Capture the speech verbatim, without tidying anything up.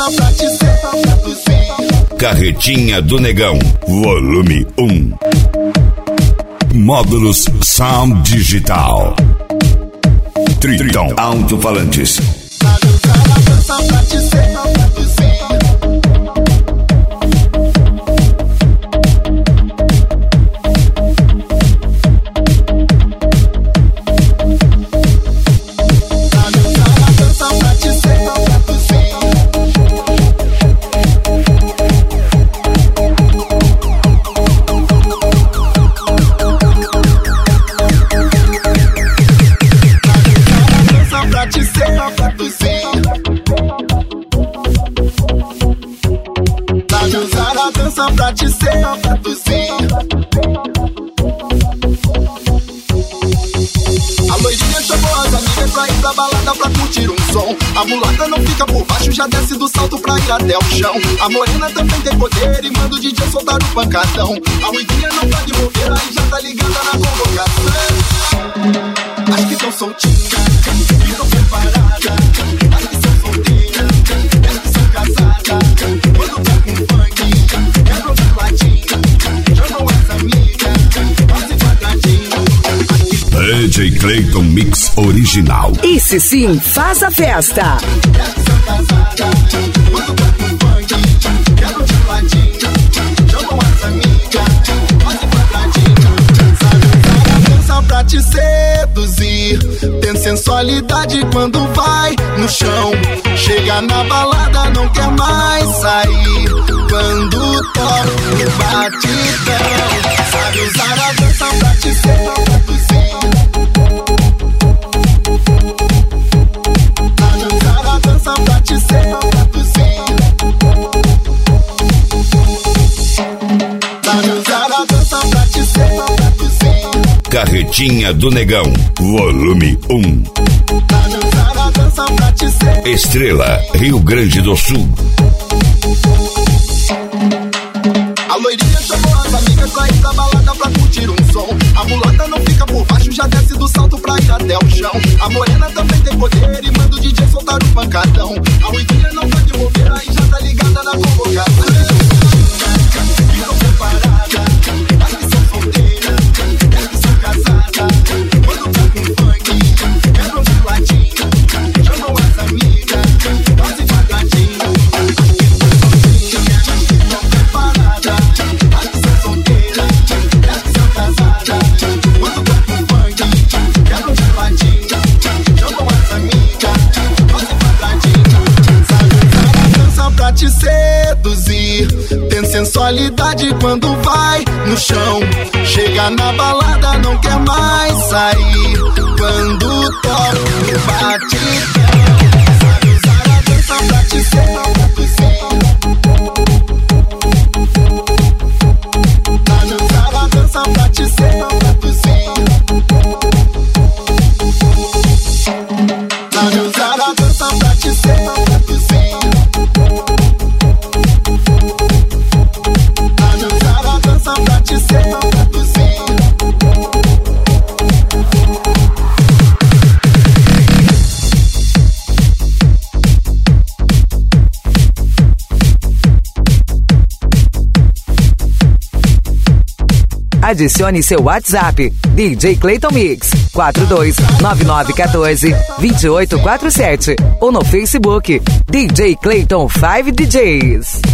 Carretinha do Negão, volume um. Módulos Sound Digital. Triton Alto-Falantes. Pra te seduzir. A loirinha chamou as amigas pra ir pra balada pra curtir um som. A mulata não fica por baixo, já desce do salto pra ir até o chão. A morena também tem poder e manda o D J soltar o pancadão. A ruivinha não tá de bobeira e já tá ligada na convocação. As que tão soltinhas, que tão preparadas, as que são solteiras, as que são casadas. Quando tá com funk, quebram de ladinho, chamam as amigas, fazem quadradinho. D J Clayton Mix Original. Esse sim faz a festa. As que são casadas, quando tá com funk, quebram de ladinho, chamam as amigas, fazem quadradinho. Sabe usar a dança pra te seduzir. Tem sensualidade quando vai no chão. Chega na balada, não quer mais sair. Quando toca o batidão, sabe usar a dança pra te seduzir. Sabe usar a dança pra te seduzir. Sabe usar a dança pra te seduzir. Carretinha do Negão, volume um. Sabe usar a dança pra te seduzir. Estrela, Rio Grande do Sul. A loirinha chamou as amigas pra ir pra balada pra curtir um som. A mulata não fica por baixo, já desce do salto pra ir até o chão. A morena também tem poder e manda o D J soltar o pancadão. A ruivinha não tá de bobeira e já tá ligada na convocação. Que não preparada, as que são solteiras, as que são casadas. Quando tá com funk, quebram de ladinho, chamam as amigas, fazem quadradinho. Pra te seduzir. Tem sensualidade quando vai no chão. Chega na balada, não quer mais sair. Quando toca o batidão, sabe usar a dança pra te seduzir. Sabe usar a dança pra te seduzir. Sabe usar a dança pra te seduzir. Pra te seduzir. Adicione seu WhatsApp D J Clayton Mix quatro dois nove nove um quatro dois oito quatro sete ou no Facebook D J Clayton cinco D Js.